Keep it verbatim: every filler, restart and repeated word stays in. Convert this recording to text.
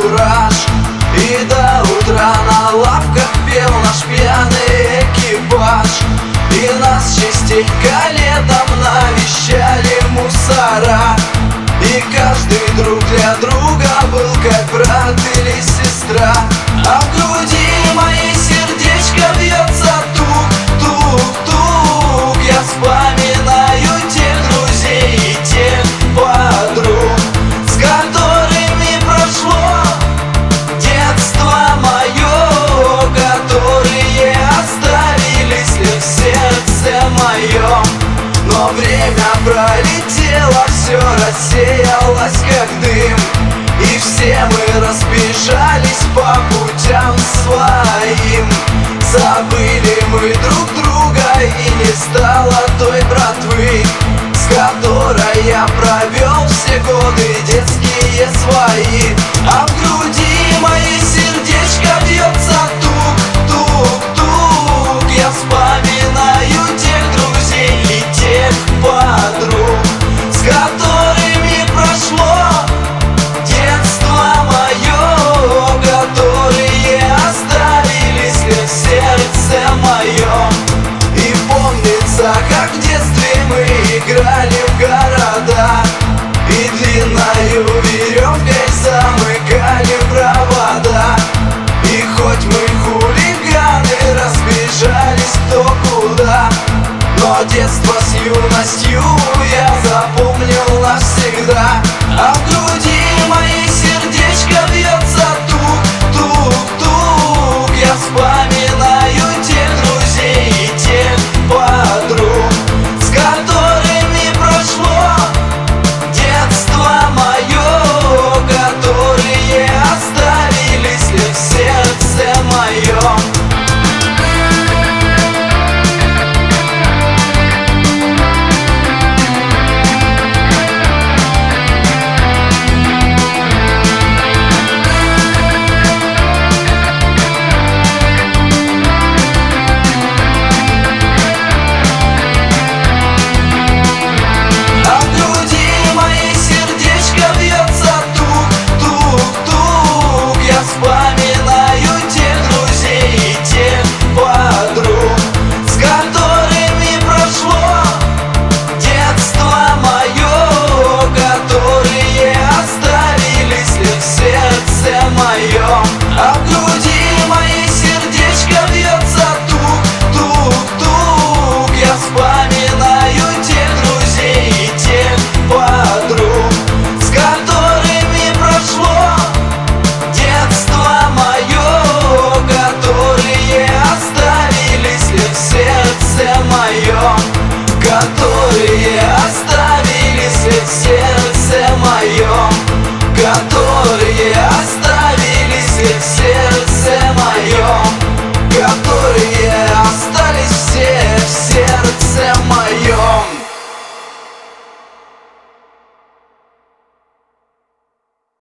кураж. И до утра на лавках пел наш пьяный экипаж. И нас частенько летом навещали мусора. И каждый друг для друга был как брат или сестра. А в груди моей сердечко бьется тук-тук-тук. Я вспоминаю тех друзей и тех подруг, с которыми прошло детство мое, которые оставили след в сердце моем. Но время пролетело, все рассеялось как дым, и все мы разбежались по путям своим. Забыли мы друг друга и не стали